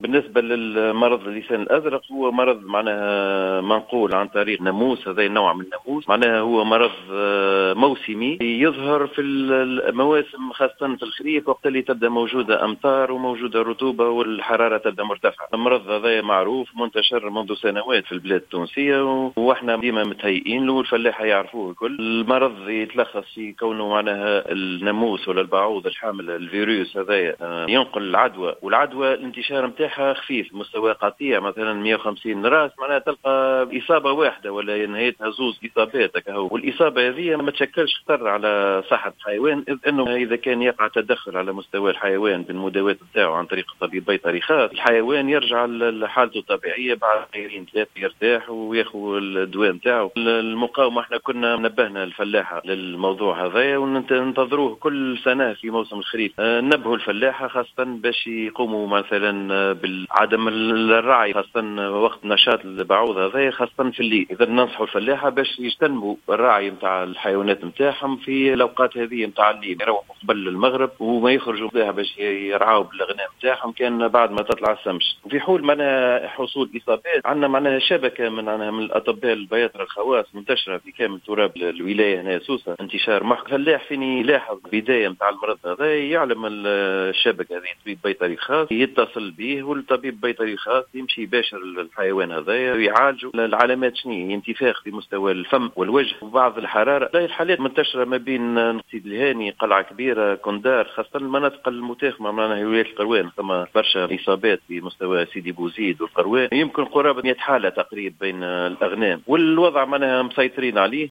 بالنسبة للمرض اللسان الأزرق هو مرض معناها منقول عن طريق ناموس، هذا نوع من الناموس، معناها هو مرض موسمي يظهر في المواسم خاصة في الخريف، وقت اللي تبدأ موجودة أمطار وموجودة رطوبة والحرارة تبدأ مرتفعة. المرض هذا معروف منتشر منذ سنوات في البلاد التونسية، واحنا ديما متهيئين له والفلاحة يعرفوه الكل. المرض يتلخص في كونه معناها الناموس ولا البعوض الحامل الفيروس هذا ينقل العدوى، والعدوى الانتشار نتاعها خفيف، مستوى قطيع مثلا 150 راس، معناها تلقى إصابة واحدة ولا نهايتها زوز إصابات هكا. والإصابة هذه ما تشكلش خطر على صحة الحيوان، إذ أنه إذا كان يقع تدخل على مستوى الحيوان بالمداواة نتاعو عن طريق طبيب بيطري خاص، الحيوان يرجع لحالته الطبيعية بعد غيرين ثلاثة، يرتاح وياخذ الدواء نتاعو. المقاومة احنا كنا نبهنا الفلاحة للموضوع هذا وننتظروه كل سنة في موسم الخريف. نبهوا الفلاحة خاصة باش يقوموا مثلا بالعدم الرعي خاصة وقت نشاط البعوض هذا خاصة في الليل. إذا ننصحوا الفلاحة باش يجتنبوا الرعي نتاع الحيوانات نتاعهم في الأوقات هذه نتاع الليل، يروحوا قبل المغرب وما يخرجوا بها باش يرعاوا بالأغنام نتاعهم كان بعد ما تطلع الشمس. وفي حول معناها حصول إصابات عندنا معناها شبكة من الأطباء البياطرة الخواص منتشرة في كامل تراب الولاية هنا سوسة، انتشار محكم. فلاح فين يلاحظ بداية نتاع المرض هذا يعلم الشبكة هذه طبيب بيطري خاص يتصل به، والطبيب البيطري الخاص يمشي يباشر الحيوان هذا ويعالجه. العلامات شنو؟ انتفاخ في مستوى الفم والوجه وبعض الحرارة. لا الحالات منتشرة ما بين سيد الهاني، قلعة كبيرة، كندار، خاصة المناطق المتاخمة معنا ولاية القروان ثم برشا إصابات في مستوى سيدي بوزيد والقروان، يمكن قرابة 100 حالة تقريبا بين الأغنام، والوضع معنا مسيطرين عليه.